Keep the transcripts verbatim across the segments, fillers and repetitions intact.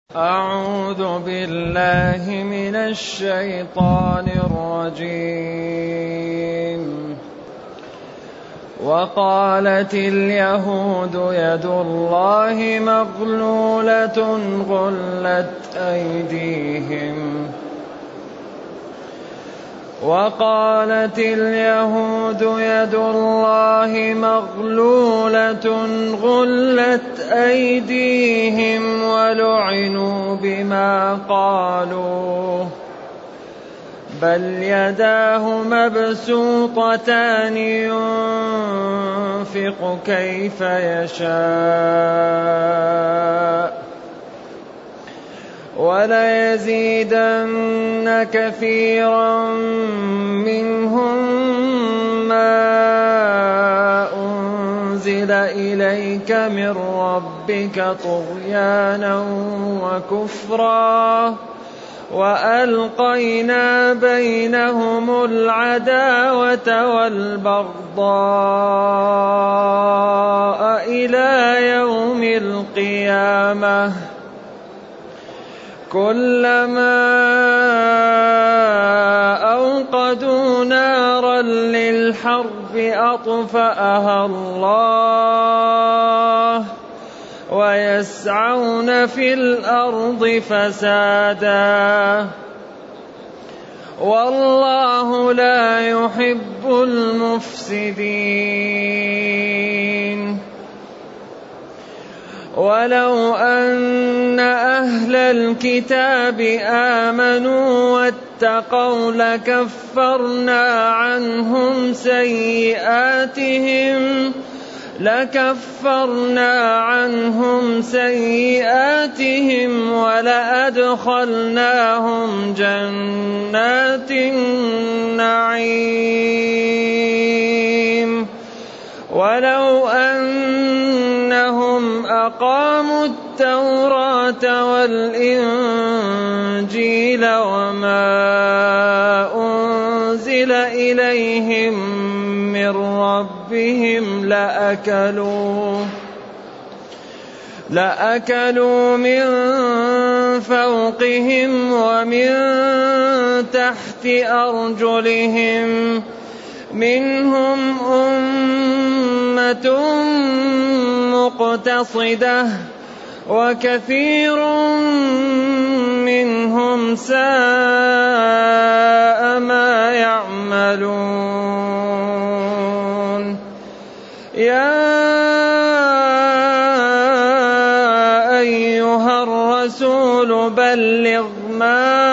أعوذ بالله من الشيطان الرجيم. وقالت اليهود يد الله مغلولة غلت أيديهم وقالت اليهود يد الله مغلولة غلت أيديهم ولعنوا بما قالوا بل يداه مبسوطتان ينفق كيف يشاء وليزيدن كثيرا منهم ما أنزل إليك من ربك طغيانا وكفرا وألقينا بينهم العداوة والبغضاء إلى يوم القيامة كلما أوقدوا نارا للحرب أطفأها الله ويسعون في الأرض فسادا والله لا يحب المفسدين. ولو أن أهل الكتاب آمنوا واتقوا لكفرنا عنهم سيئاتهم لكفرنا عنهم سيئاتهم ولأدخلناهم جنات النعيم ولو أنهم أقاموا التوراة والإنجيل وما أنزل إليهم من ربهم لأكلوا لأكلوا من فوقهم ومن تحت أرجلهم منهم أمة مقتصدة وكثير منهم ساء ما يعملون. يا أيها الرسول بلغ ما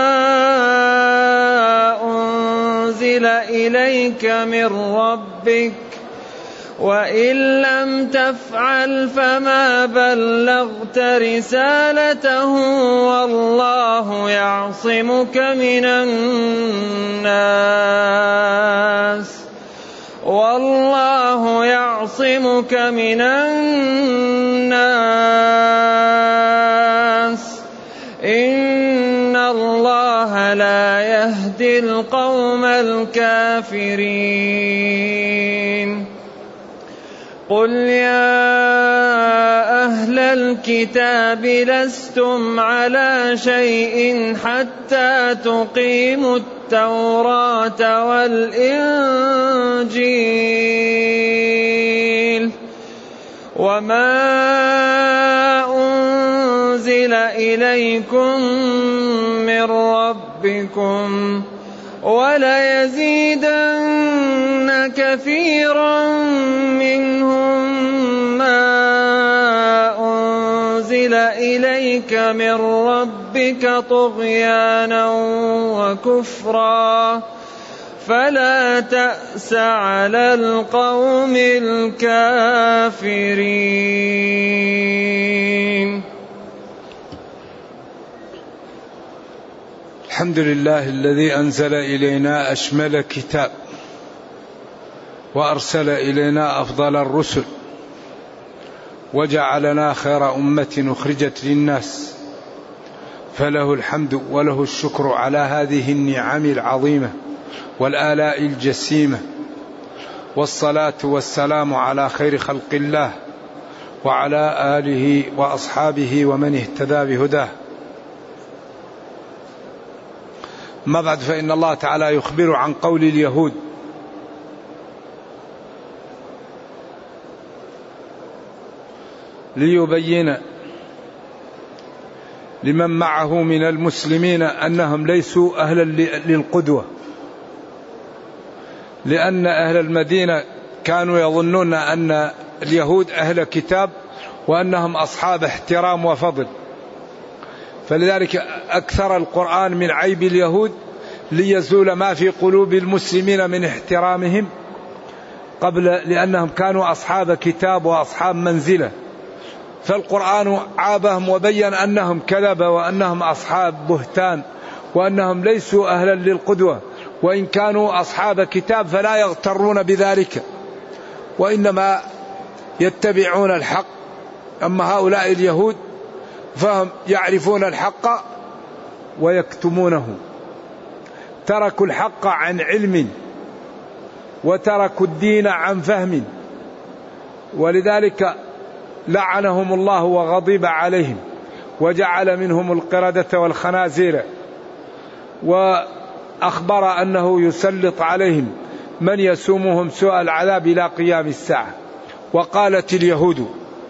أنزل إليك من ربك وإن لم تفعل فما بلغت رسالته والله يعصمك من الناس والله يعصمك من الناس إن الله لا يهدي القوم الكافرين. قل يا أهل الكتاب لستم على شيء حتى تقيموا التوراة والإنجيل وما أنزل إليكم من ربكم وليزيدن كثيرا منهم ما أنزل إليك من ربك طغيانا وكفرا فلا تأس على القوم الكافرين. الحمد لله الذي أنزل إلينا أشمل كتاب وأرسل إلينا أفضل الرسل وجعلنا خير أمة أخرجت للناس فله الحمد وله الشكر على هذه النعم العظيمة والآلاء الجسيمة والصلاة والسلام على خير خلق الله وعلى آله وأصحابه ومن اهتدى بهداه ما بعد، فإن الله تعالى يخبر عن قول اليهود: ليبين لمن معه من المسلمين أنهم ليسوا أهلا للقدوة، لأن أهل المدينة كانوا يظنون أن اليهود أهل كتاب وأنهم أصحاب احترام وفضل، فلذلك أكثر القرآن من عيب اليهود ليزول ما في قلوب المسلمين من احترامهم قبل، لأنهم كانوا أصحاب كتاب وأصحاب منزلة، فالقرآن عابهم وبين أنهم كذبة وأنهم أصحاب بهتان وأنهم ليسوا أهلا للقدوة، وإن كانوا أصحاب كتاب فلا يغترون بذلك وإنما يتبعون الحق. أما هؤلاء اليهود فهم يعرفون الحق ويكتمونه، تركوا الحق عن علم وتركوا الدين عن فهم، ولذلك لعنهم الله وغضب عليهم وجعل منهم القردة والخنازير، وأخبر أنه يسلط عليهم من يسومهم سوء العذاب إلى قيام الساعة. وقالت اليهود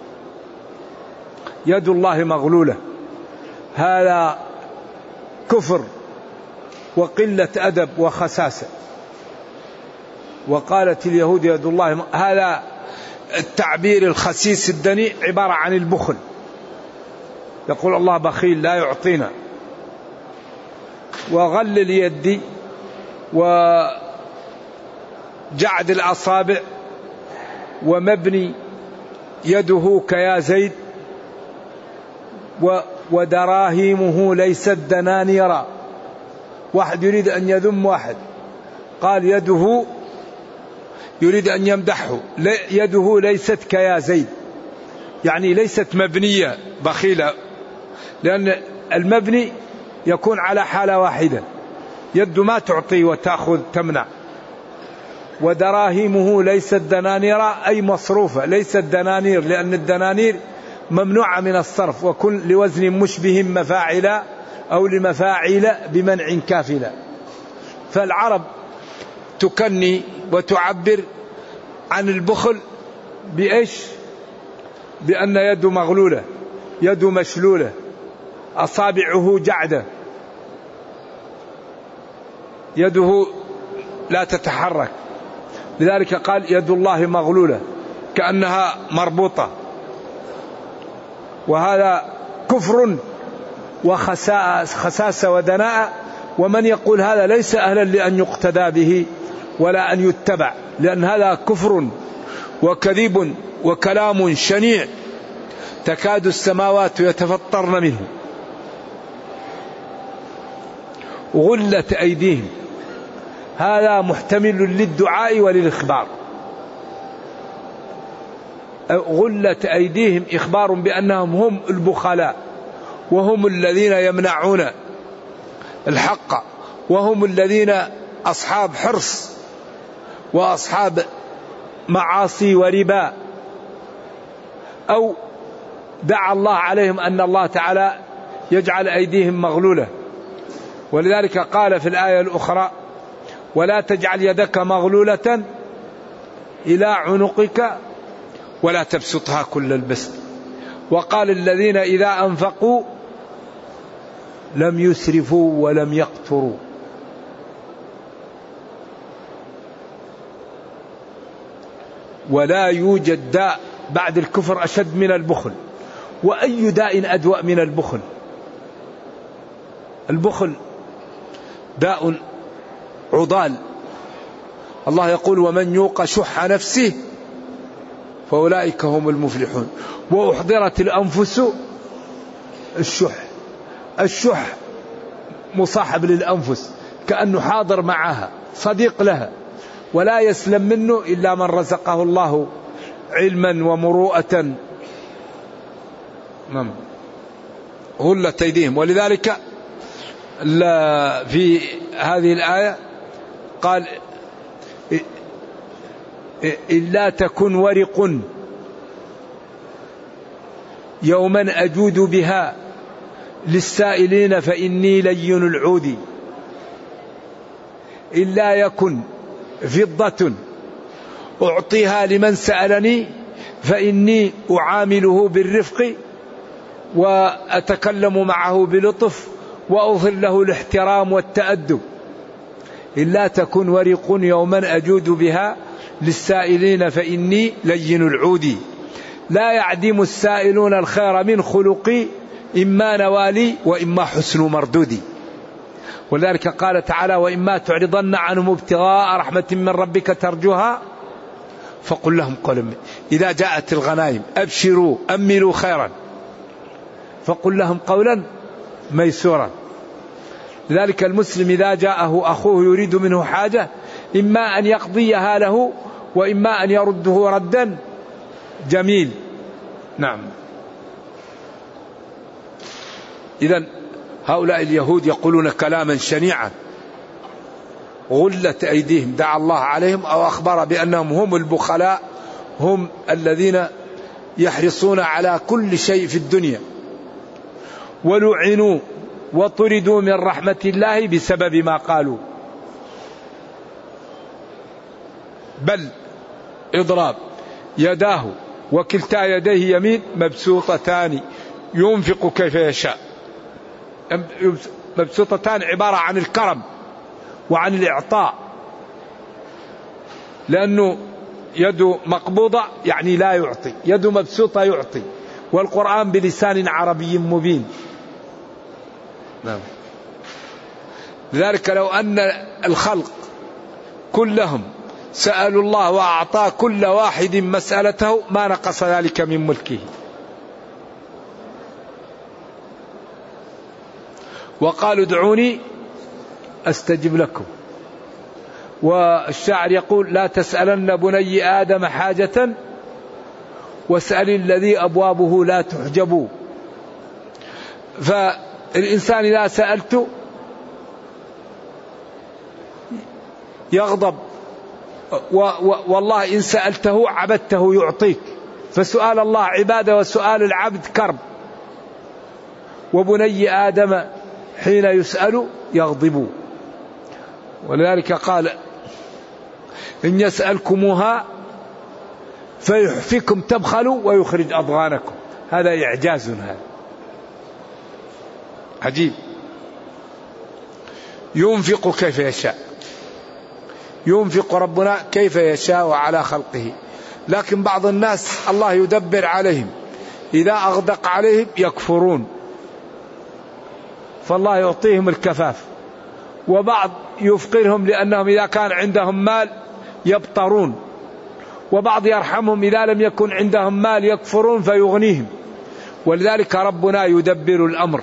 يد الله مغلولة، هذا كفر وقلة أدب وخساسة. وقالت اليهود يد الله، هذا التعبير الخسيس الدنيء عبارة عن البخل، يقول الله بخيل لا يعطينا. وغل اليد وجعد الأصابع ومبني يده كيا زيد، ودراهيمه ليست دنانيرا. واحد يريد أن يذم واحد قال يده، يريد أن يمدحه، يده ليست كيا زيد، يعني ليست مبنية بخيلة، لأن المبني يكون على حالة واحدة، يد ما تعطي وتأخذ تمنع. ودراهيمه ليست دنانيرا أي مصروفة، ليست دنانير، لأن الدنانير ممنوعة من الصرف، وكل لوزن مشبه مفاعل أو لمفاعل بمنع كافلة. فالعرب تكني وتعبر عن البخل بإيش؟ بأن يده مغلولة، يده مشلولة، أصابعه جعدة، يده لا تتحرك، لذلك قال يد الله مغلولة كأنها مربوطة. وهذا كفر وخساسة ودناءة، ومن يقول هذا ليس أهلا لأن يقتدى به ولا أن يتبع، لأن هذا كفر وكذب وكلام شنيع تكاد السماوات يتفطرن منه. غلت أيديهم، هذا محتمل للدعاء وللإخبار. غلت أيديهم إخبار بأنهم هم البخلاء، وهم الذين يمنعون الحق، وهم الذين أصحاب حرص وأصحاب معاصي وربا. أو دعا الله عليهم أن الله تعالى يجعل أيديهم مغلولة، ولذلك قال في الآية الأخرى ولا تجعل يدك مغلولة إلى عنقك ولا تبسطها كل البسط. وقال الذين إذا أنفقوا لم يسرفوا ولم يقتروا. ولا يوجد داء بعد الكفر أشد من البخل، وأي داء أدوأ من البخل. البخل داء عضال، الله يقول ومن يوق شح نفسه فأولئك هم المفلحون. وأحضرت الأنفس الشح، الشح مصاحب للأنفس كأنه حاضر معها صديق لها، ولا يسلم منه إلا من رزقه الله علما ومروءة. نعم. غلت أيديهم. ولذلك في هذه الآية قال إلا تكن ورق يوما أجود بها للسائلين فإني لين العود. إلا يكن فضة أعطيها لمن سألني فإني أعامله بالرفق وأتكلم معه بلطف وأظهر له الاحترام والتأدب. إلا تكن ورق يوما أجود بها للسائلين فإني لين العود. لا يعدم السائلون الخير من خلقي إما نوالي وإما حسن مردودي. ولذلك قال تعالى وإما تعرضن عنهم ابتغاء رحمة من ربك ترجوها فقل لهم قولا. إذا جاءت الغنائم أبشروا أملوا خيرا فقل لهم قولا ميسورا. لذلك المسلم إذا جاءه أخوه يريد منه حاجة إما أن يقضيها له وإما أن يرده ردا جميل. نعم. إذن هؤلاء اليهود يقولون كلاما شنيعا غلت أيديهم دعا الله عليهم أو أخبر بأنهم هم البخلاء هم الذين يحرصون على كل شيء في الدنيا ولعنوا وطردوا من رحمة الله بسبب ما قالوا. بل إضراب يداه وكلتا يديه يمين مبسوطتان ينفق كيف يشاء. مبسوطتان عبارة عن الكرم وعن الإعطاء لأنه يده مقبوضة يعني لا يعطي، يده مبسوطة يعطي، والقرآن بلسان عربي مبين. نعم. لذلك لو أن الخلق كلهم سألوا الله وأعطى كل واحد مسألته ما نقص ذلك من ملكه. وقالوا ادعوني أستجب لكم. والشاعر يقول لا تسألن بني آدم حاجة واسأل الذي أبوابه لا تحجب. فالإنسان إذا سألت يغضب والله إن سألته عبدته يعطيك. فسؤال الله عبادة وسؤال العبد كرب. وبني آدم حين يسأل يغضب. ولذلك قال إن يسألكموها فيحفكم تبخلوا ويخرج أضغانكم. هذا إعجاز هذا عجيب. ينفق كيف يشاء، ينفق ربنا كيف يشاء على خلقه. لكن بعض الناس الله يدبر عليهم إذا أغدق عليهم يكفرون فالله يعطيهم الكفاف. وبعض يفقرهم لأنهم إذا كان عندهم مال يبطرون. وبعض يرحمهم إذا لم يكن عندهم مال يكفرون فيغنيهم. ولذلك ربنا يدبر الأمر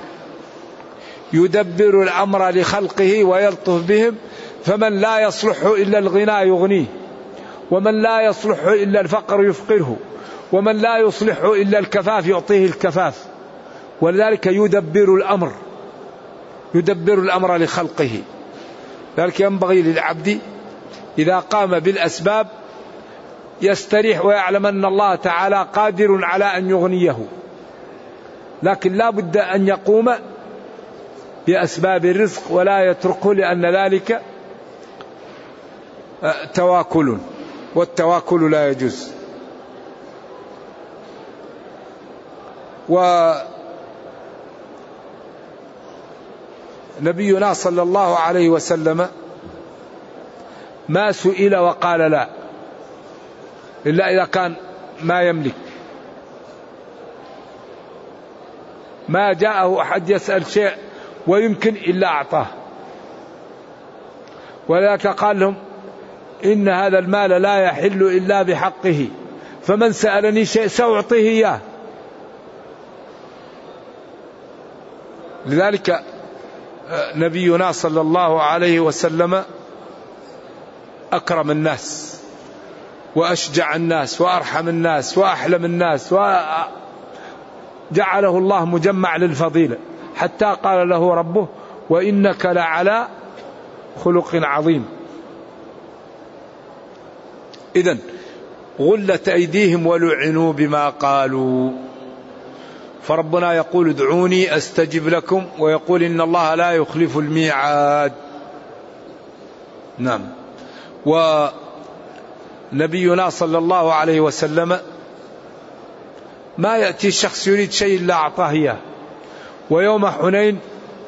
يدبر الأمر لخلقه ويلطف بهم. فمن لا يصلح إلا الغنى يغنيه، ومن لا يصلح إلا الفقر يفقره، ومن لا يصلح إلا الكفاف يعطيه الكفاف. ولذلك يدبر الأمر يدبر الأمر لخلقه. ذلك ينبغي للعبد إذا قام بالأسباب يستريح ويعلم أن الله تعالى قادر على أن يغنيه، لكن لا بد أن يقوم بأسباب الرزق ولا يتركه، لأن ذلك تواكل، والتواكل لا يجوز. ونبينا صلى الله عليه وسلم ما سئل وقال لا إلا إذا كان ما يملك. ما جاءه أحد يسأل شيء ويمكن إلا أعطاه. ولذلك قال لهم إن هذا المال لا يحل إلا بحقه، فمن سألني شيء سأعطيه إياه. لذلك نبينا صلى الله عليه وسلم أكرم الناس وأشجع الناس وأرحم الناس وأحلم الناس، وجعله الله مجمع للفضيلة، حتى قال له ربه وإنك لعلى خلق عظيم. إذن غلت أيديهم ولعنوا بما قالوا. فربنا يقول ادعوني أستجب لكم، ويقول إن الله لا يخلف الميعاد. نعم. ونبينا صلى الله عليه وسلم ما يأتي الشخص يريد شيء إلا أعطاه إياه. ويوم حنين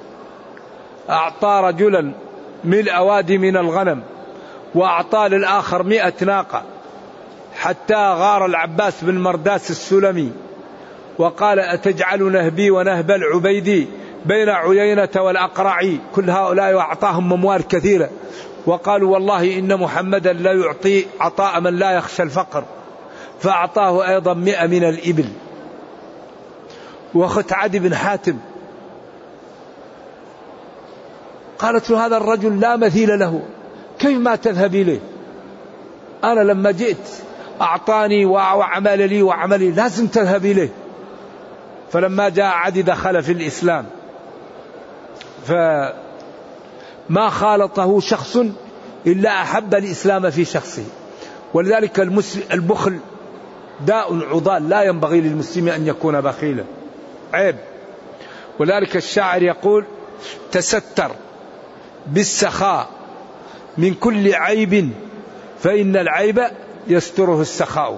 أعطى رجلا ملء وادي من الغنم وأعطى للآخر مئة ناقة، حتى غار العباس بن مرداس السلمي وقال أتجعل نهبي ونهب العبيدي بين عيينة والأقرع؟ كل هؤلاء وأعطاهم أموال كثيرة، وقالوا والله إن محمدا لا يعطي عطاء من لا يخشى الفقر، فأعطاه أيضا مئة من الإبل. وأخت عدي بن حاتم قالت له هذا الرجل لا مثيل له، كيف ما تذهب إليه؟ أنا لما جئت أعطاني وعمل لي وعملي، لازم تذهب إليه. فلما جاء عدي دخل في الإسلام، فما خالطه شخص إلا أحب الإسلام في شخصه. ولذلك البخل داء عضال، لا ينبغي للمسلم أن يكون بخيلا، عيب. ولذلك الشاعر يقول تستر بالسخاء من كل عيب فإن العيب يستره السخاء.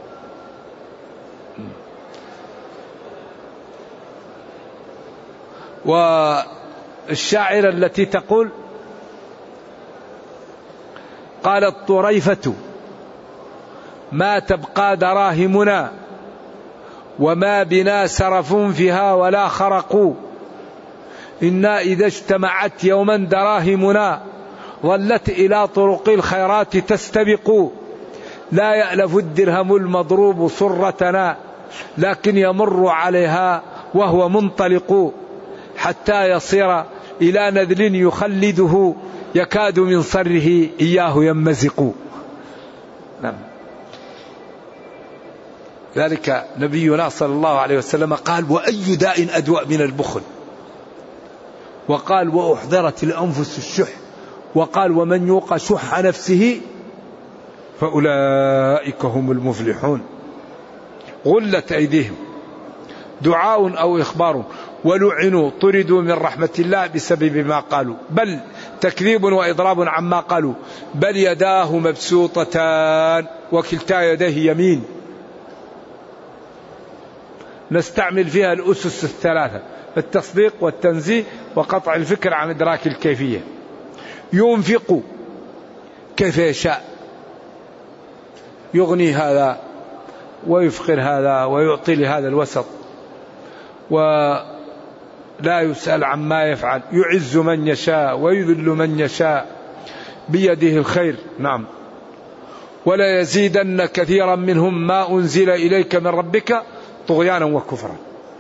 والشاعرة التي تقول قالت طريفة ما تبقى دراهمنا وما بنا سرف فيها ولا خرق، إنا إذا اجتمعت يوما دراهمنا ظلت إلى طرق الخيرات تستبق، لا يألف الدرهم المضروب صرتنا لكن يمر عليها وهو منطلق، حتى يصير إلى نذل يخلده يكاد من صره إياه يمزق. نعم. ذلك نبينا صلى الله عليه وسلم قال وأي داء أدوأ من البخل، وقال وأحضرت الأنفس الشح، وقال ومن يوق شح نفسه فأولئك هم المفلحون. غلت أيديهم دعاء أو إخبار ولعنوا طردوا من رحمة الله بسبب ما قالوا، بل تكذيب وإضراب عما قالوا، بل يداه مبسوطتان وكلتا يديه يمين. نستعمل فيها الأسس الثلاثة: التصديق والتنزيه وقطع الفكر عن إدراك الكيفية. ينفق كيف يشاء، يغني هذا ويفقر هذا ويعطي لهذا الوسط، ولا يسأل عما يفعل، يعز من يشاء ويذل من يشاء بيده الخير. نعم. ولا يزيدن كثيرا منهم ما أنزل إليك من ربك طغيانا وكفرا،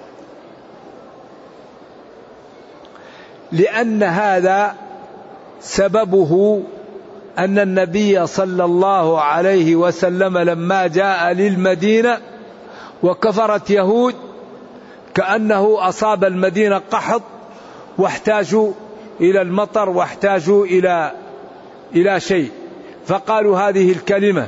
لأن هذا سببه أن النبي صلى الله عليه وسلم لما جاء للمدينة وكفرت يهود كأنه أصاب المدينة قحط واحتاجوا إلى المطر واحتاجوا إلى إلى شيء، فقالوا هذه الكلمة،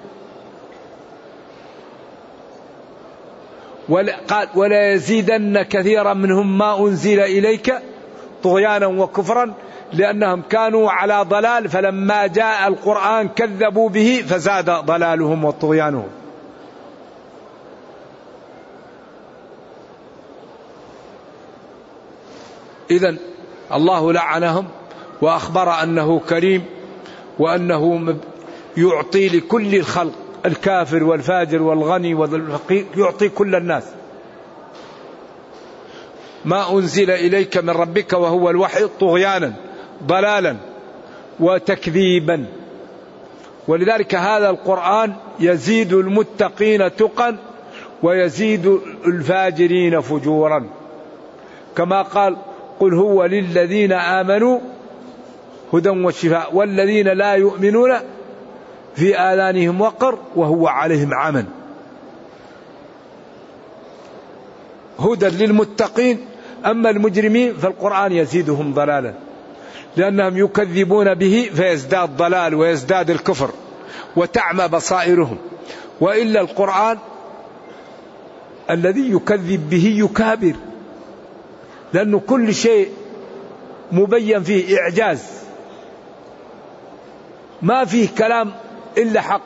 قال ولا يزيدن كثيرا منهم ما أنزل إليك طغيانا وكفرا، لأنهم كانوا على ضلال، فلما جاء القرآن كذبوا به فزاد ضلالهم وطغيانهم. إذن الله لعنهم وأخبر أنه كريم وأنه يعطي لكل الخلق، الكافر والفاجر والغني والفقير، يعطي كل الناس. ما أنزل إليك من ربك وهو الوحي طغيانا ضلالا وتكذيبا. ولذلك هذا القرآن يزيد المتقين تقا ويزيد الفاجرين فجورا، كما قال قل هو للذين آمنوا هدى وشفاء والذين لا يؤمنون في آذانهم وقر وهو عليهم عمى. هدى للمتقين، أما المجرمين فالقرآن يزيدهم ضلالا، لأنهم يكذبون به فيزداد ضلال ويزداد الكفر وتعمى بصائرهم. وإلا القرآن الذي يكذب به يكابر، لأنه كل شيء مبين فيه إعجاز. ما فيه كلام إلا حق.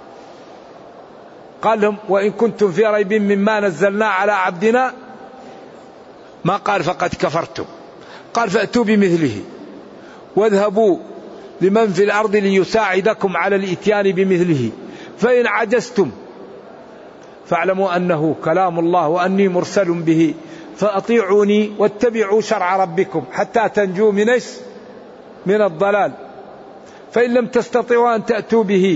قال لهم وإن كنتم في ريب مما نزلنا على عبدنا، ما قال فقد كفرتم، قال فأتوا بمثله واذهبوا لمن في الأرض ليساعدكم على الإتيان بمثله، فإن عجزتم فاعلموا أنه كلام الله وأني مرسل به، فأطيعوني واتبعوا شرع ربكم حتى تنجوا من إيش؟ من الضلال. فإن لم تستطيعوا أن تأتوا به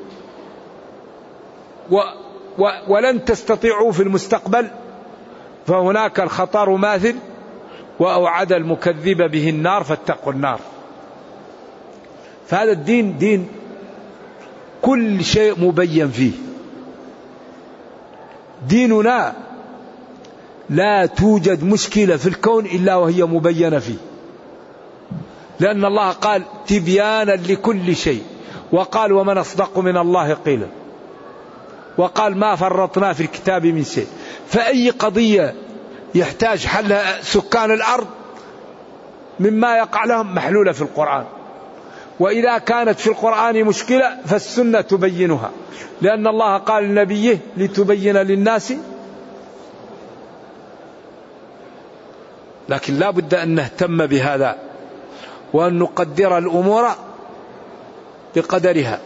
و و ولن تستطيعوا في المستقبل فهناك الخطر ماثل، وأوعد المكذب به النار فاتقوا النار. فهذا الدين دين كل شيء مبين فيه. ديننا لا توجد مشكلة في الكون إلا وهي مبينة فيه، لأن الله قال تبيانا لكل شيء، وقال ومن أصدق من الله قيلا، وقال ما فرطنا في الكتاب من شيء. فأي قضية يحتاج حلها سكان الأرض مما يقع لهم محلولة في القرآن، وإذا كانت في القرآن مشكلة فالسنة تبينها، لأن الله قال لنبيه لتبين للناس. لكن لا بد أن نهتم بهذا وأن نقدر الأمور بقدرها.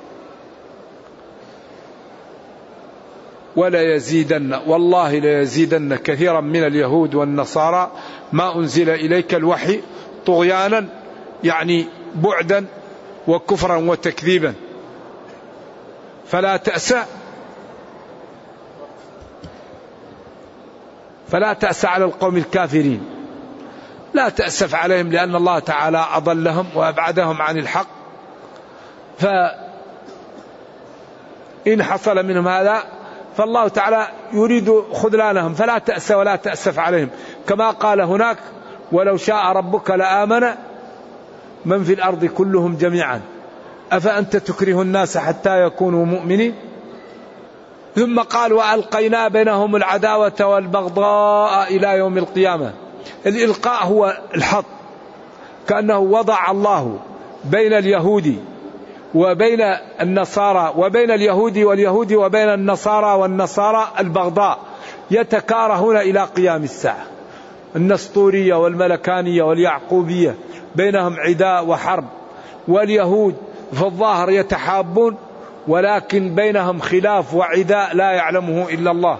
ولا يزيدن والله لا يزيدن كثيرا من اليهود والنصارى ما أنزل إليك الوحي طغيانا، يعني بعدا وكفرا وتكذيبا. فلا تأسى فلا تأسى على القوم الكافرين، لا تأسف عليهم لأن الله تعالى أضلهم وأبعدهم عن الحق. فإن حصل منهم هذا فالله تعالى يريد خذلانهم، فلا تأسى ولا تأسف عليهم. كما قال هناك ولو شاء ربك لآمن من في الأرض كلهم جميعا أفأنت تكره الناس حتى يكونوا مؤمنين. ثم قال وألقينا بينهم العداوة والبغضاء إلى يوم القيامة. الإلقاء هو الحط، كأنه وضع الله بين اليهود وبين النصارى وبين اليهود واليهود وبين النصارى والنصارى البغضاء، يتكارهون إلى قيام الساعة. النسطورية والملكانية واليعقوبية بينهم عداء وحرب، واليهود في الظاهر يتحابون ولكن بينهم خلاف وعداء لا يعلمه إلا الله.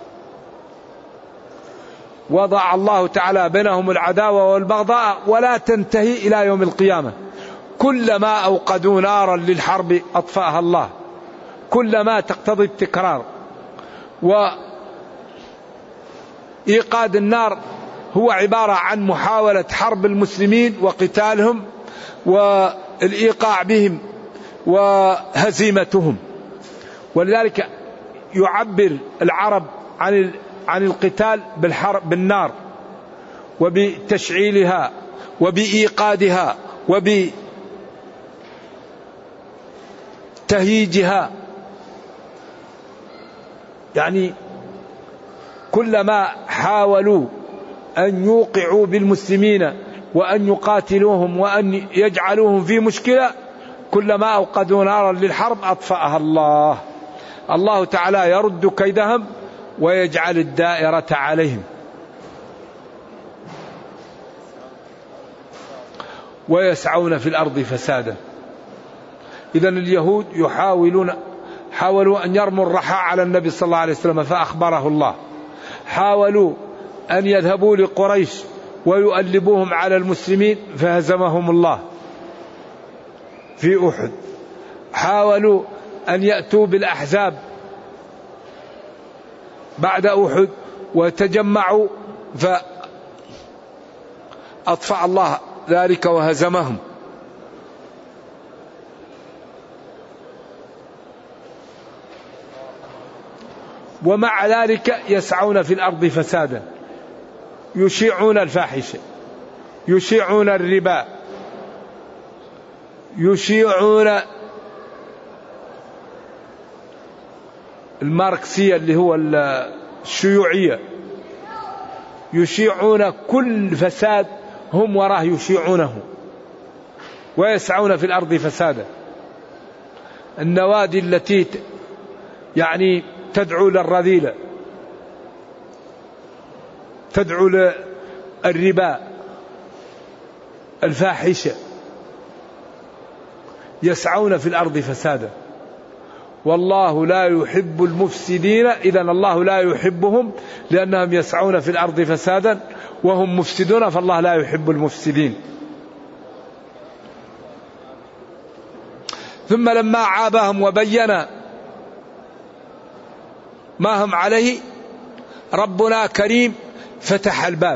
وضع الله تعالى بينهم العداوة والبغضاء ولا تنتهي إلى يوم القيامة. كلما أوقدوا نارا للحرب أطفأها الله، كلما تقتضي التكرار. وإيقاد النار هو عبارة عن محاولة حرب المسلمين وقتالهم والإيقاع بهم وهزيمتهم. ولذلك يعبر العرب عن عن القتال بالحرب بالنار وبتشعيلها وبإيقادها وبتهييجها. يعني كلما حاولوا أن يوقعوا بالمسلمين وأن يقاتلوهم وأن يجعلوهم في مشكلة، كلما أوقدوا نارا للحرب أطفأها الله. الله تعالى يرد كيدهم ويجعل الدائرة عليهم. ويسعون في الأرض فسادا. إذن اليهود يحاولون حاولوا أن يرموا الرحى على النبي صلى الله عليه وسلم فأخبره الله. حاولوا أن يذهبوا لقريش ويؤلبوهم على المسلمين فهزمهم الله في أحد. حاولوا أن يأتوا بالأحزاب بعد أحد وتجمعوا فأطفأ الله ذلك وهزمهم. ومع ذلك يسعون في الأرض فسادا، يشيعون الفاحشة، يشيعون الربا، يشيعون الماركسية اللي هو الشيوعية، يشيعون كل فساد هم وراه يشيعونه. ويسعون في الأرض فسادا. النوادي التي يعني تدعو للرذيلة، تدعو للربا، الفاحشة، يسعون في الأرض فسادا، والله لا يحب المفسدين. إذن الله لا يحبهم لأنهم يسعون في الأرض فسادا وهم مفسدون، فالله لا يحب المفسدين. ثم لما عابهم وبين ما هم عليه ربنا كريم فتح الباب.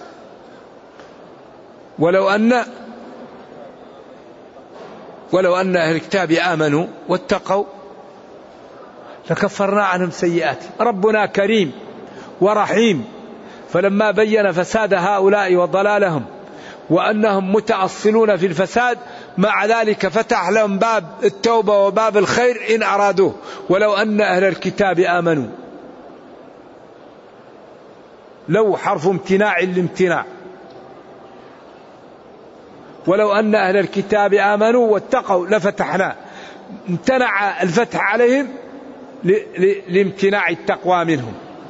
ولو أن ولو أن أهل الكتاب آمنوا واتقوا لكفرنا عنهم سيئاتهم. ربنا كريم ورحيم، فلما بين فساد هؤلاء وضلالهم وأنهم متأصلون في الفساد، مع ذلك فتح لهم باب التوبة وباب الخير إن أرادوه. ولو أن أهل الكتاب آمنوا، لو حرف امتناع الامتناع، ولو أن أهل الكتاب آمنوا واتقوا لفتحنا، امتنع الفتح عليهم لامتناع التقوى منهم.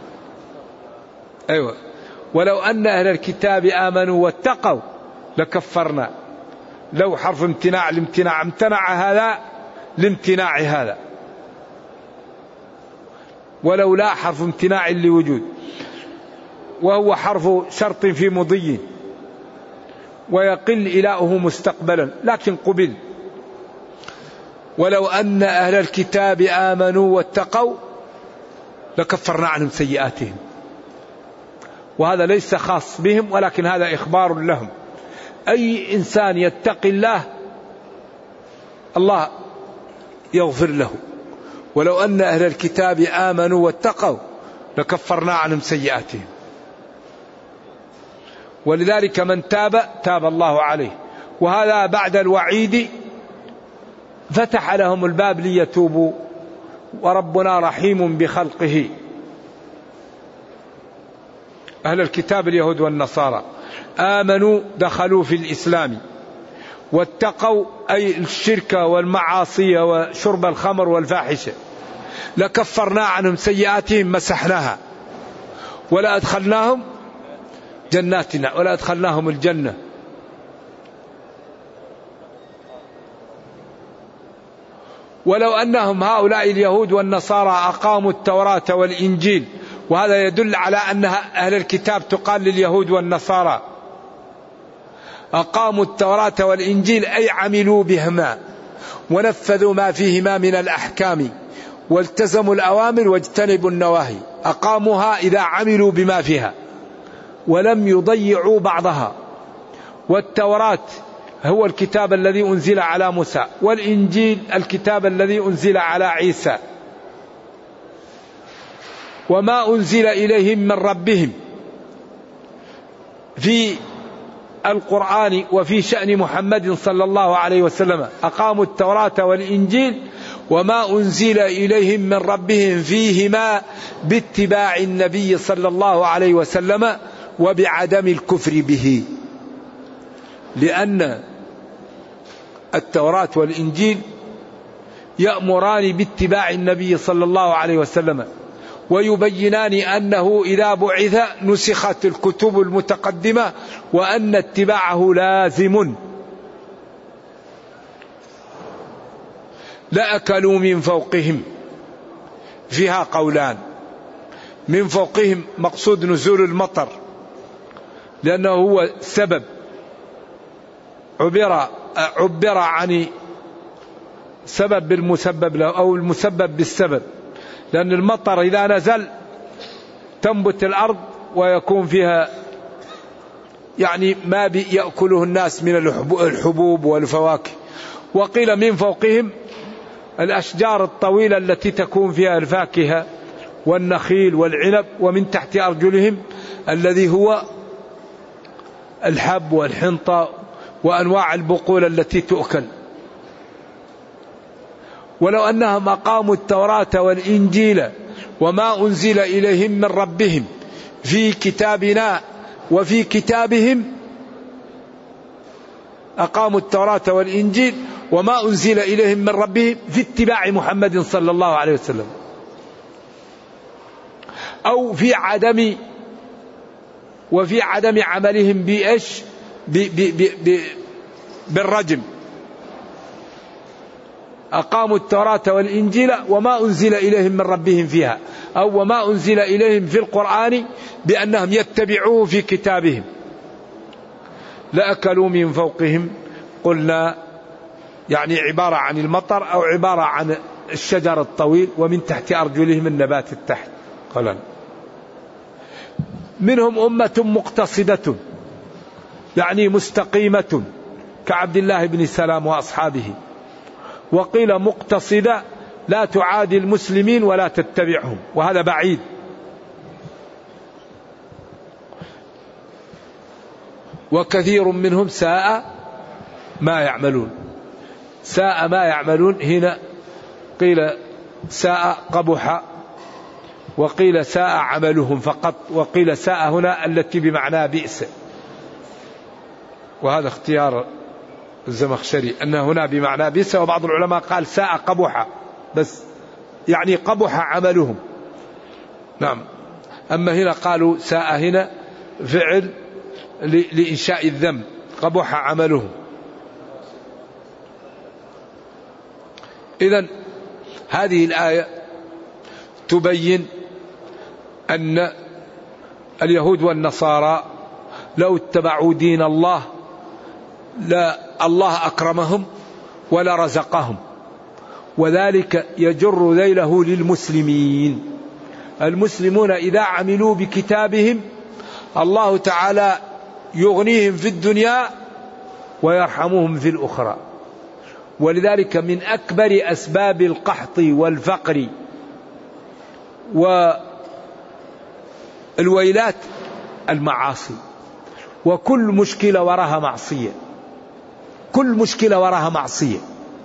أيوة، ولو أن أهل الكتاب آمنوا واتقوا لكفرنا، لو حرف امتناع الامتناع، امتنع هذا لامتناع هذا، ولو لا حرف امتناع لوجود، وهو حرف شرط في مضي ويقل إلاؤه مستقبلا لكن قبل. ولو أن أهل الكتاب آمنوا واتقوا لكفرنا عنهم سيئاتهم. وهذا ليس خاص بهم ولكن هذا إخبار لهم. أي إنسان يتقي الله الله يغفر له. ولو أن أهل الكتاب آمنوا واتقوا لكفرنا عنهم سيئاتهم. ولذلك من تاب تاب الله عليه. وهذا بعد الوعيد فتح لهم الباب ليتوبوا، وربنا رحيم بخلقه. أهل الكتاب اليهود والنصارى آمنوا دخلوا في الإسلام، واتقوا أي الشرك والمعاصي وشرب الخمر والفاحشة لكفرنا عنهم سيئاتهم مسحناها، ولا أدخلناهم جناتنا، ولا أدخلناهم الجنة. ولو أنهم هؤلاء اليهود والنصارى أقاموا التوراة والإنجيل، وهذا يدل على أن أهل الكتاب تقال لليهود والنصارى، أقاموا التوراة والإنجيل أي عملوا بهما ونفذوا ما فيهما من الأحكام والتزموا الأوامر واجتنبوا النواهي. أقاموها إذا عملوا بما فيها ولم يضيعوا بعضها. والتوراة هو الكتاب الذي أنزل على موسى، والإنجيل الكتاب الذي أنزل على عيسى. وما أنزل إليهم من ربهم في القرآن وفي شأن محمد صلى الله عليه وسلم. أقاموا التوراة والإنجيل وما أنزل إليهم من ربهم فيهما باتباع النبي صلى الله عليه وسلم وبعدم الكفر به. لأن التوراة والإنجيل يأمران باتباع النبي صلى الله عليه وسلم، ويبينان أنه إذا بعث نسخت الكتب المتقدمة وأن اتباعه لازم. لأكلوا من فوقهم، فيها قولان. من فوقهم مقصود نزول المطر لأنه هو سبب، عبر عبر عن سبب بالمسبب له أو المسبب بالسبب، لأن المطر إذا نزل تنبت الأرض ويكون فيها يعني ما يأكله الناس من الحبوب والفواكه. وقيل من فوقهم الأشجار الطويلة التي تكون فيها الفاكهة والنخيل والعنب، ومن تحت أرجلهم الذي هو الحب والحنطة وأنواع البقول التي تؤكل. ولو أنهم أقاموا التوراة والإنجيل وما أنزل إليهم من ربهم في كتابنا وفي كتابهم، أقاموا التوراة والإنجيل وما أنزل إليهم من ربهم في اتباع محمد صلى الله عليه وسلم، أو في عدم وفي عدم عملهم بإيش بالرجم. أقاموا التوراة والإنجيل وما أنزل إليهم من ربهم فيها، أو وما أنزل إليهم في القرآن بأنهم يتبعوه في كتابهم، لأكلوا من فوقهم. قلنا يعني عبارة عن المطر أو عبارة عن الشجر الطويل، ومن تحت أرجلهم النبات التحت. قال منهم أمة مقتصدة يعني مستقيمة كعبد الله بن سلام وأصحابه، وقيل مقتصدة لا تعادي المسلمين ولا تتبعهم، وهذا بعيد. وكثير منهم ساء ما يعملون. ساء ما يعملون هنا قيل ساء قبح، وقيل ساء عملهم فقط، وقيل ساء هنا التي بمعنى بئس، وهذا اختيار الزمخشري أن هنا بمعنى بئس، وبعض العلماء قال ساء قبح بس يعني قبح عملهم. نعم. أما هنا قالوا ساء هنا فعل لإنشاء الذنب، قبح عملهم. إذن هذه الآية تبين أن اليهود والنصارى لو اتبعوا دين الله لا الله أكرمهم ولا رزقهم، وذلك يجر ذيله للمسلمين. المسلمون إذا عملوا بكتابهم الله تعالى يغنيهم في الدنيا ويرحمهم في الأخرى. ولذلك من أكبر أسباب القحط والفقر والويلات المعاصي، وكل مشكلة وراها معصية، كل مشكلة وراها معصية.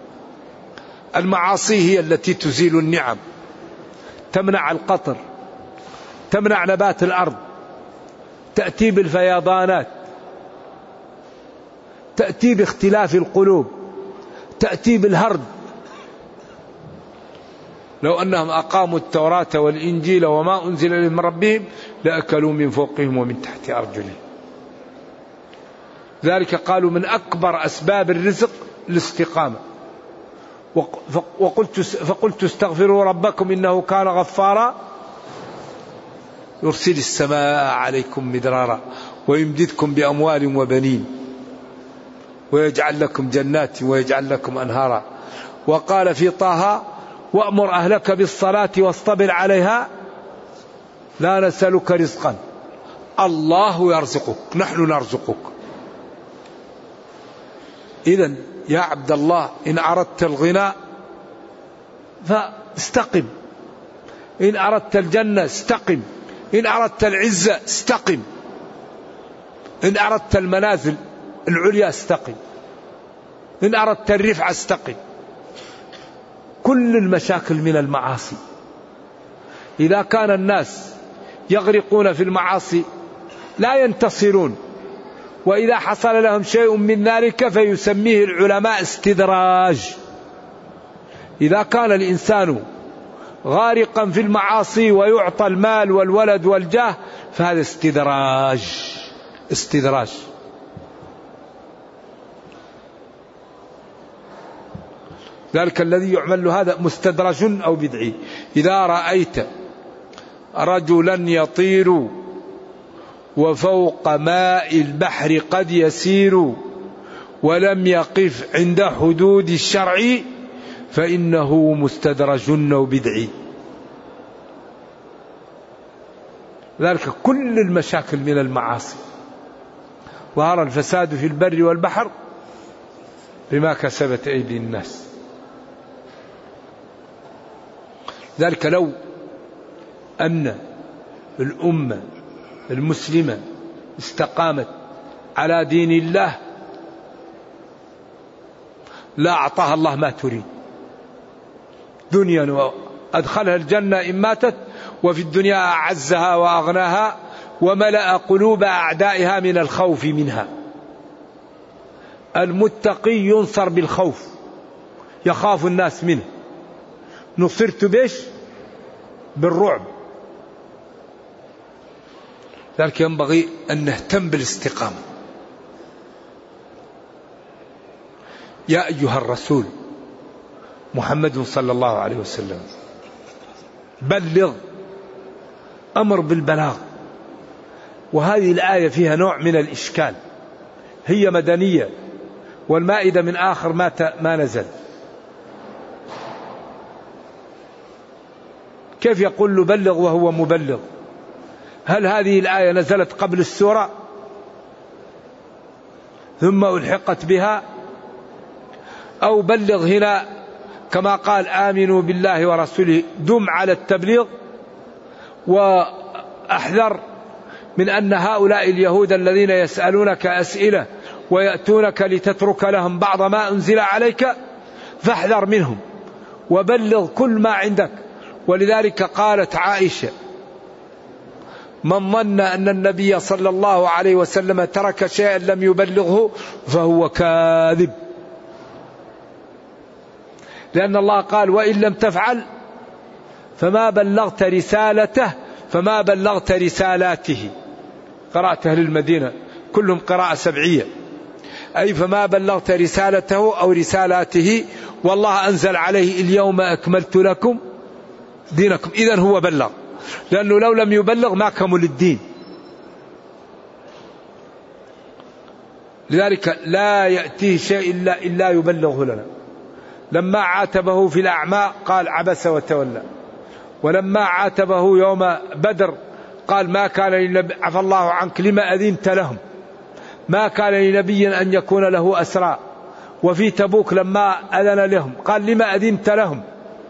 المعاصي هي التي تزيل النعم، تمنع القطر، تمنع نبات الأرض، تأتي بالفيضانات، تأتي باختلاف القلوب، تأتي بالهرد. لو أنهم أقاموا التوراة والإنجيل وما أنزل إليهم من ربهم لأكلوا من فوقهم ومن تحت أرجلهم. ذلك قالوا من أكبر أسباب الرزق الاستقامة. وقلت فقلت استغفروا ربكم إنه كان غفارا يرسل السماء عليكم مدرارا ويمددكم بأموال وبنين ويجعل لكم جنات ويجعل لكم أنهارا. وقال في طه وأمر أهلك بالصلاة واصطبر عليها لا نسألك رزقا الله يرزقك نحن نرزقك. إذن يا عبد الله إن أردت الغنى فاستقم، إن أردت الجنة استقم، إن أردت العزة استقم، إن أردت المنازل العليا استقم، إن أردت الرفعة استقم. كل المشاكل من المعاصي. إذا كان الناس يغرقون في المعاصي لا ينتصرون، وإذا حصل لهم شيء من ذلك فيسميه العلماء استدراج. إذا كان الإنسان غارقا في المعاصي ويعطى المال والولد والجاه فهذا استدراج. استدراج. ذلك الذي يعمل هذا مستدرج أو بدعي. إذا رأيت رجلا يطير وفوق ماء البحر قد يسير ولم يقف عند حدود الشرع فإنه مستدرج أو بدعي. ذلك كل المشاكل من المعاصي. ظهر الفساد في البر والبحر بما كسبت أيدي الناس. ذلك لو أن الأمة المسلمة استقامت على دين الله لا أعطاها الله ما تريد دنيا وأدخلها الجنة إن ماتت، وفي الدنيا أعزها وأغناها وملأ قلوب أعدائها من الخوف منها. المتقي ينصر بالخوف يخاف الناس منه. نصرت بيش بالرعب. لذلك ينبغي أن نهتم بالاستقامة. يا أيها الرسول محمد صلى الله عليه وسلم بلغ، أمر بالبلاغ. وهذه الآية فيها نوع من الإشكال، هي مدنية والمائدة من آخر ما ما نزل. كيف يقول له بلغ وهو مبلغ؟ هل هذه الآية نزلت قبل السورة ثم ألحقت بها، أو بلغ هنا كما قال آمنوا بالله ورسوله دم على التبليغ، وأحذر من أن هؤلاء اليهود الذين يسألونك أسئلة ويأتونك لتترك لهم بعض ما أنزل عليك فاحذر منهم وبلغ كل ما عندك. ولذلك قالت عائشة من ظن أن النبي صلى الله عليه وسلم ترك شيئا لم يبلغه فهو كاذب، لأن الله قال وإن لم تفعل فما بلغت رسالته فما بلغت رسالاته. قراءة أهل المدينة كلهم قراءة سبعية، أي فما بلغت رسالته أو رسالاته، والله أنزل عليه اليوم أكملت لكم دينكم. إذن هو بلغ، لأنه لو لم يبلغ ما كمل الدين. لذلك لا يأتيه شيء إلا, إلا يبلغه لنا. لما عاتبه في الأعمى قال عبس وتولى، ولما عاتبه يوم بدر قال ما كان لنبي عفى الله عنك لما أذنت لهم، ما كان لنبي أن يكون له أسرى. وفي تبوك لما أذن لهم قال لما أذنت لهم.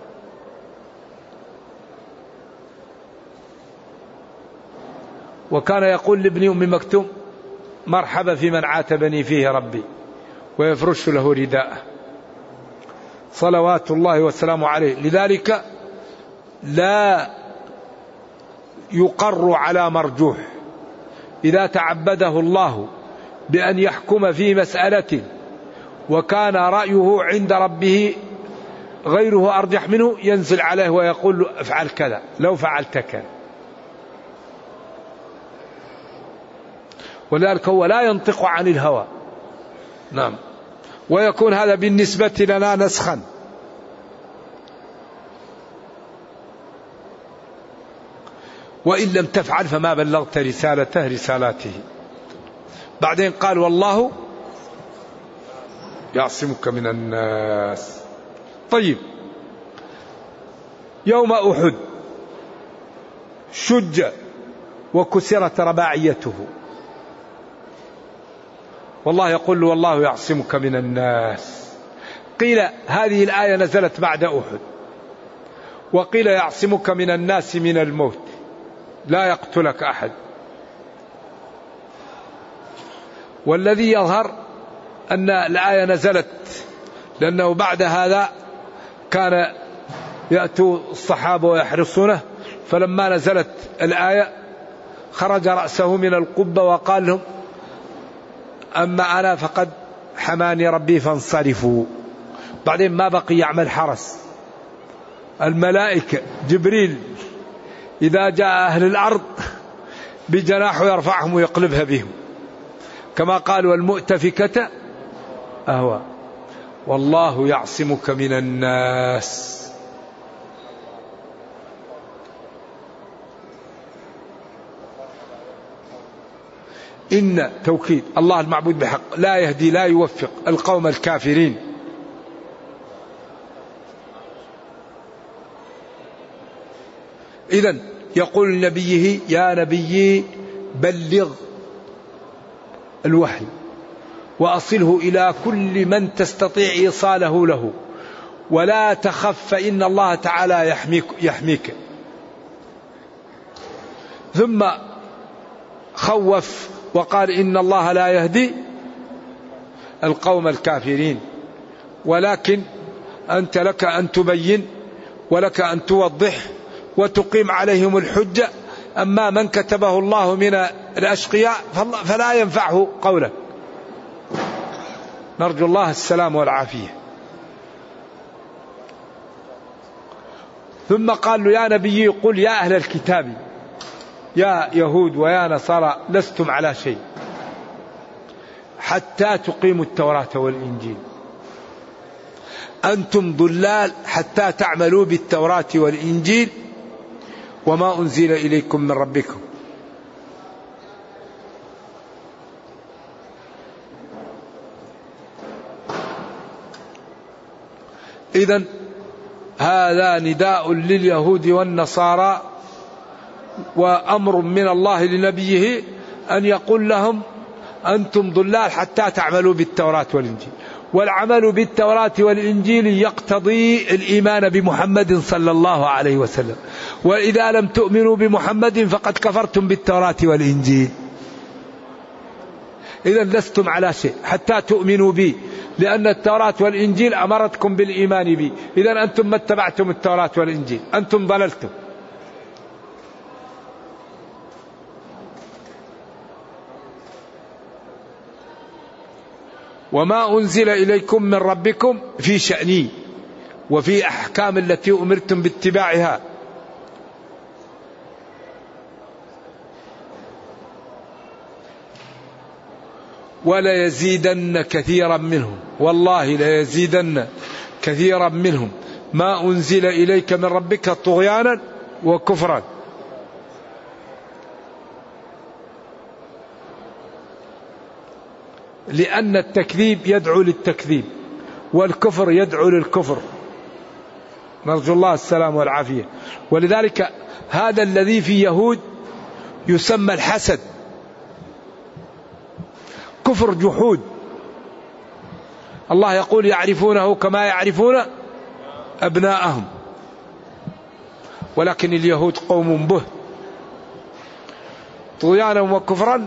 وكان يقول لابن أم مكتوم مرحبا في من عاتبني فيه ربي، ويفرش له رداءه صلوات الله وسلامه عليه. لذلك لا يقر على مرجوح. إذا تعبده الله بأن يحكم في مسألة وكان رأيه عند ربه غيره أرجح منه ينزل عليه ويقول له افعل كذا لو فعلت كذا. ولذلك هو لا ينطق عن الهوى. نعم. ويكون هذا بالنسبة لنا نسخا. وإن لم تفعل فما بلغت رسالته رسالاته. بعدين قال والله يعصمك من الناس. طيب، يوم أحد شج وكسرت رباعيته، والله يقول له والله يعصمك من الناس. قيل هذه الآية نزلت بعد أحد، وقيل يعصمك من الناس من الموت لا يقتلك أحد. والذي يظهر أن الآية نزلت لأنه بعد هذا كان يأتوا الصحابة ويحرصونه، فلما نزلت الآية خرج رأسه من القبة وقال لهم أما أنا فقد حماني ربي فانصرفوا. بعدين ما بقي يعمل حرس. الملائكة جبريل إذا جاء أهل الأرض بجناحه يرفعهم ويقلبها بهم، كما قال والمؤتفكة أهوى. والله يعصمك من الناس. إن توكيد الله المعبود بحق لا يهدي لا يوفق القوم الكافرين. إذن يقول لنبيه يا نبي بلغ الوحي وأصله إلى كل من تستطيع إيصاله له، ولا تخف فإن الله تعالى يحميك, يحميك. ثم خوف وقال إن الله لا يهدي القوم الكافرين، ولكن أنت لك أن تبين ولك أن توضح وتقيم عليهم الحجة. أما من كتبه الله من الأشقياء فلا ينفعه قوله. نرجو الله السلام والعافية. ثم قال له يا نبي قل يا أهل الكتاب يا يهود ويا نصارى لستم على شيء حتى تقيموا التوراة والإنجيل، أنتم ضلال حتى تعملوا بالتوراة والإنجيل وما أنزل إليكم من ربكم. إذن هذا نداء لليهود والنصارى وأمر من الله لنبيه أن يقول لهم أنتم ضلال حتى تعملوا بالتوراة والإنجيل. والعمل بالتوراة والإنجيل يقتضي الإيمان بمحمد صلى الله عليه وسلم، وإذا لم تؤمنوا بمحمد فقد كفرتم بالتوراة والإنجيل. إذا لستم على شيء حتى تؤمنوا بي، لأن التوراة والإنجيل أمرتكم بالإيمان بي. إذا أنتم ما اتبعتم التوراة والإنجيل، أنتم ضللتم. وما أنزل إليكم من ربكم في شأني وفي أحكام التي أمرتم باتباعها. ولا يزيدن كثيرا منهم، والله لا يزيدن كثيرا منهم ما أنزل إليك من ربك طغيانا وكفرا. لأن التكذيب يدعو للتكذيب والكفر يدعو للكفر، نرجو الله السلام والعافية. ولذلك هذا الذي في يهود يسمى الحسد، كفر جحود. الله يقول يعرفونه كما يعرفون أبناءهم، ولكن اليهود قوم به طغيانا وكفرا.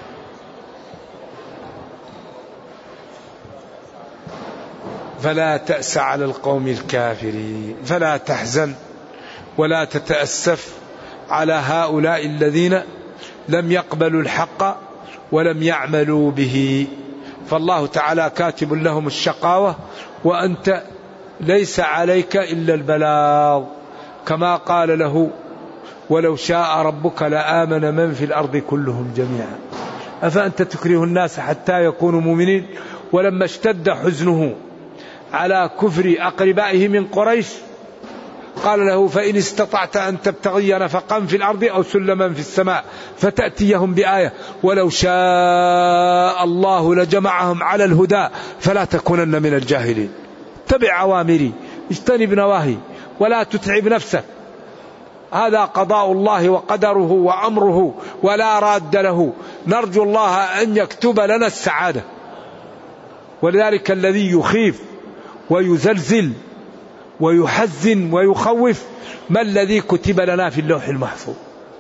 فلا تأس على القوم الكافرين، فلا تحزن ولا تتأسف على هؤلاء الذين لم يقبلوا الحق ولم يعملوا به، فالله تعالى كاتب لهم الشقاوة، وأنت ليس عليك إلا البلاغ، كما قال له ولو شاء ربك لآمن من في الأرض كلهم جميعا أفأنت تكره الناس حتى يكونوا مؤمنين. ولما اشتد حزنه على كفر أقربائه من قريش قال له فإن استطعت أن تبتغي نفقا في الأرض أو سلما في السماء فتأتيهم بآية ولو شاء الله لجمعهم على الهدى فلا تكونن من الجاهلين. اتبع أوامري اجتنب نواهي ولا تتعب نفسك، هذا قضاء الله وقدره وأمره ولا راد له، نرجو الله أن يكتب لنا السعادة. ولذلك الذي يخيف ويزلزل ويحزن ويخوف ما الذي كتب لنا في اللوح المحفوظ.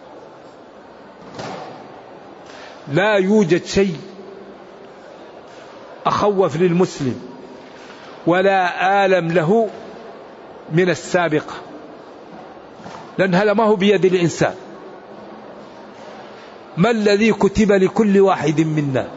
لا يوجد شيء أخوف للمسلم ولا آلم له من السابقة، لأن هذا ما هو بيد الإنسان. ما الذي كتب لكل واحد منا،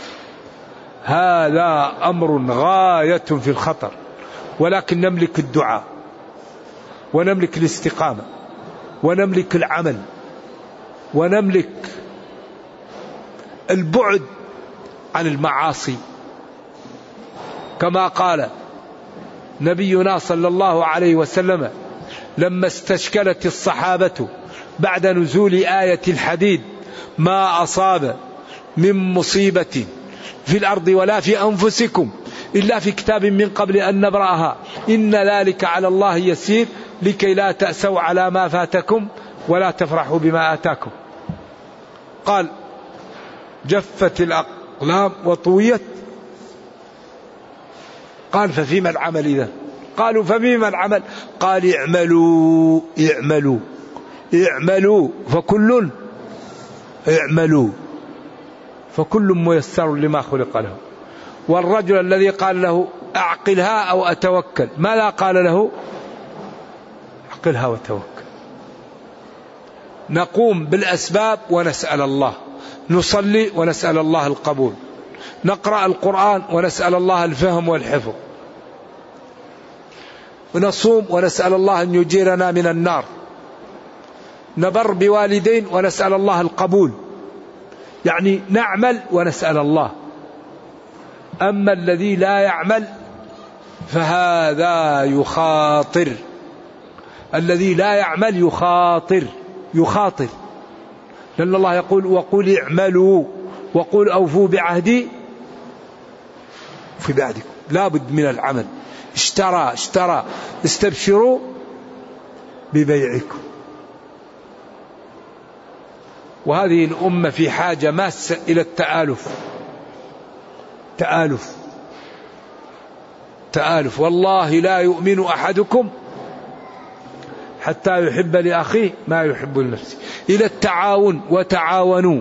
هذا أمر غاية في الخطر. ولكن نملك الدعاء ونملك الاستقامة ونملك العمل ونملك البعد عن المعاصي، كما قال نبينا صلى الله عليه وسلم لما استشكلت الصحابة بعد نزول آية الحديد ما أصاب من مصيبة في الأرض ولا في أنفسكم إلا في كتاب من قبل أن نبرأها إن ذلك على الله يسير لكي لا تأسوا على ما فاتكم ولا تفرحوا بما آتاكم. قال جفت الأقلام وطويت، قال ففيما العمل إذا؟ قالوا ففيما العمل؟ قال اعملوا اعملوا اعملوا فكل اعملوا فكل ميسر لما خلق له. والرجل الذي قال له أعقلها أو أتوكل، ماذا قال له؟ أعقلها وتوكل. نقوم بالأسباب ونسأل الله، نصلي ونسأل الله القبول، نقرأ القرآن ونسأل الله الفهم والحفظ، ونصوم ونسأل الله أن يجيرنا من النار، نبر بوالدين ونسأل الله القبول، يعني نعمل ونسأل الله. أما الذي لا يعمل فهذا يخاطر، الذي لا يعمل يخاطر يخاطر لأن الله يقول وقل اعملوا وقل أوفوا بعهدي في بعدكم، لا بد من العمل. اشترى اشترى استبشروا ببيعكم. وهذه الأمة في حاجة ماسة إلى التآلف، تآلف تآلف. والله لا يؤمن أحدكم حتى يحب لأخيه ما يحب لنفسه، إلى التعاون، وتعاونوا.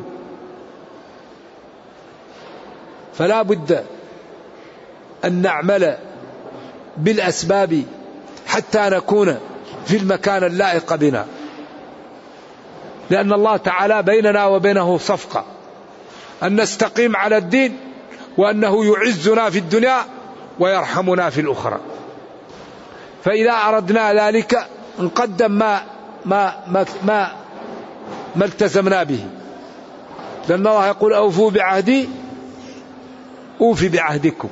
فلا بد أن نعمل بالأسباب حتى نكون في المكان اللائق بنا، لأن الله تعالى بيننا وبينه صفقة أن نستقيم على الدين، وأنه يعزنا في الدنيا ويرحمنا في الأخرى. فإذا أردنا ذلك نقدم ما ما ما ما, ما التزمنا به، لأن الله يقول أوفوا بعهدي أوفي بعهدكم،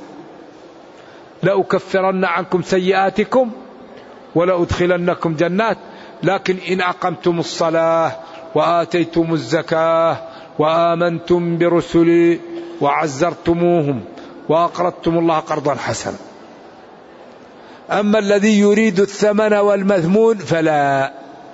لأكفرن عنكم سيئاتكم ولأدخلنكم جنات، لكن إن أقمتم الصلاة وآتيتم الزكاة وآمنتم برسلي وعزرتموهم وأقرضتم الله قرضا حسنا. أما الذي يريد الثمن والمذمون فلا.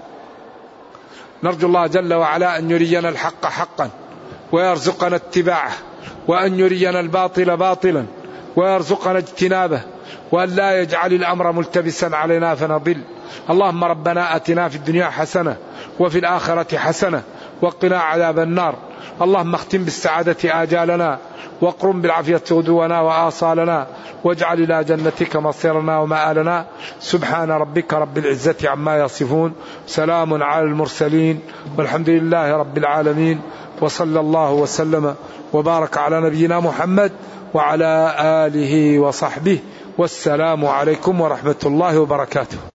نرجو الله جل وعلا أن يرينا الحق حقا ويرزقنا اتباعه، وأن يرينا الباطل باطلا ويرزقنا اجتنابه، وأن لا يجعل الأمر ملتبسا علينا فنضل. اللهم ربنا آتنا في الدنيا حسنة وفي الآخرة حسنة وقنا عذاب النار. اللهم اختم بالسعادة آجالنا، واقرم بالعافية غدونا وآصالنا، واجعل إلى جنتك مصيرنا ومآلنا. سبحان ربك رب العزة عما يصفون، سلام على المرسلين، والحمد لله رب العالمين، وصلى الله وسلم وبارك على نبينا محمد وعلى آله وصحبه، والسلام عليكم ورحمة الله وبركاته.